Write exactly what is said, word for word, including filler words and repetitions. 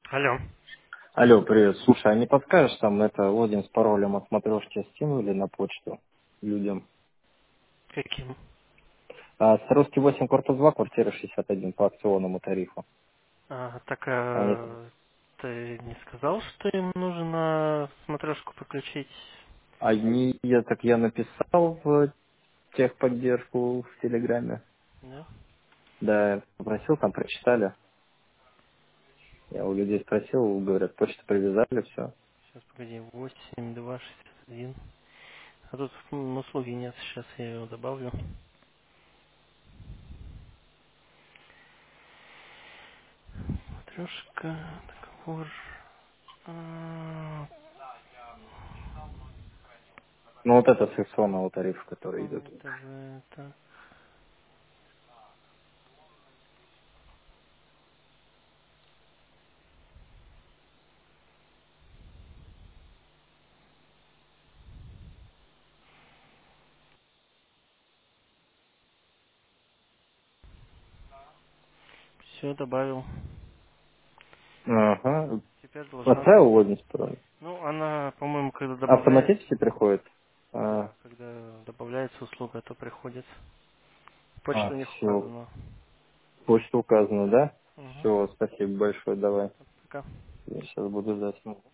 Алло. Алло, привет. Слушай, а не подскажешь, там это логин с паролем от смотрешки скинули на почту людям? Каким? А, Саровский восемь, корпус два, квартира шестьдесят один по акционному тарифу. А, так Они, а, ты не сказал, что им нужно смотрешку подключить? они, я так я написал в техподдержку в Телеграме. Да? Да, попросил, там прочитали. Я у людей спросил, говорят, почту привязали, все. Сейчас, погоди, восемь два шестьдесят один. А тут м, услуги нет, сейчас я его добавлю. Смотрешка, договор. А, Ну вот это с акционного тарифа, который идет. это же так. Все, добавил. Ага. Теперь должна Отправил прийти. логин с паролем. Ну, она, по-моему, когда добавляется, Автоматически приходит? да, А, когда добавляется услуга, то приходит. а Почта у них все. указана. Почта указана, да? Угу. Все, спасибо большое, давай. Пока. Я сейчас буду ждать.